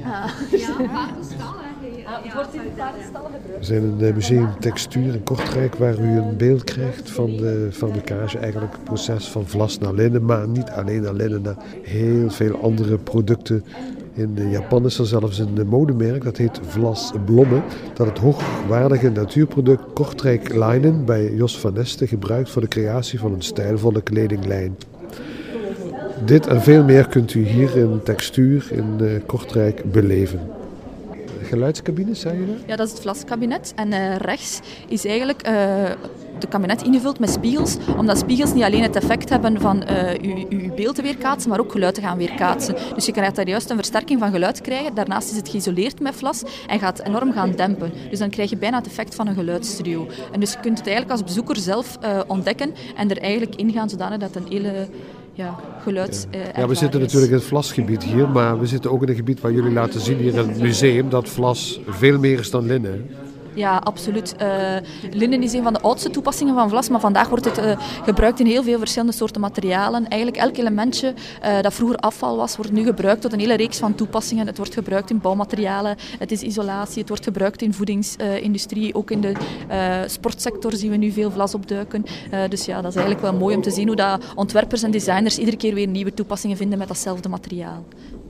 Het wordt in paardenstallen gebruikt. We zijn in het museum Textuur in Kortrijk waar u een beeld krijgt van de fabricage, eigenlijk het proces van vlas naar linnen, maar niet alleen naar linnen, naar heel veel andere producten. In Japan is er zelfs een modemerk, dat heet Vlas Blomme, dat het hoogwaardige natuurproduct Kortrijk Linen bij Jos van Nesten gebruikt voor de creatie van een stijlvolle kledinglijn. Dit en veel meer kunt u hier in Textuur in Kortrijk beleven. Geluidscabines, zei je dat? Ja, dat is het vlaskabinet. En rechts is eigenlijk de kabinet ingevuld met spiegels, omdat spiegels niet alleen het effect hebben van uw beeld te weerkaatsen, maar ook geluid te gaan weerkaatsen. Dus je krijgt daar juist een versterking van geluid krijgen. Daarnaast is het geïsoleerd met vlas en gaat enorm gaan dempen. Dus dan krijg je bijna het effect van een geluidsstudio. En dus je kunt het eigenlijk als bezoeker zelf ontdekken en er eigenlijk ingaan zodanig dat een hele... Ja, we zitten natuurlijk in het vlasgebied hier, maar we zitten ook in een gebied waar jullie laten zien hier in het museum dat vlas veel meer is dan linnen. Ja, absoluut. Linnen is een van de oudste toepassingen van vlas, maar vandaag wordt het gebruikt in heel veel verschillende soorten materialen. Eigenlijk elk elementje dat vroeger afval was, wordt nu gebruikt tot een hele reeks van toepassingen. Het wordt gebruikt in bouwmaterialen, het is isolatie, het wordt gebruikt in voedingsindustrie, ook in de sportsector zien we nu veel vlas opduiken. Dus ja, dat is eigenlijk wel mooi om te zien hoe dat ontwerpers en designers iedere keer weer nieuwe toepassingen vinden met datzelfde materiaal.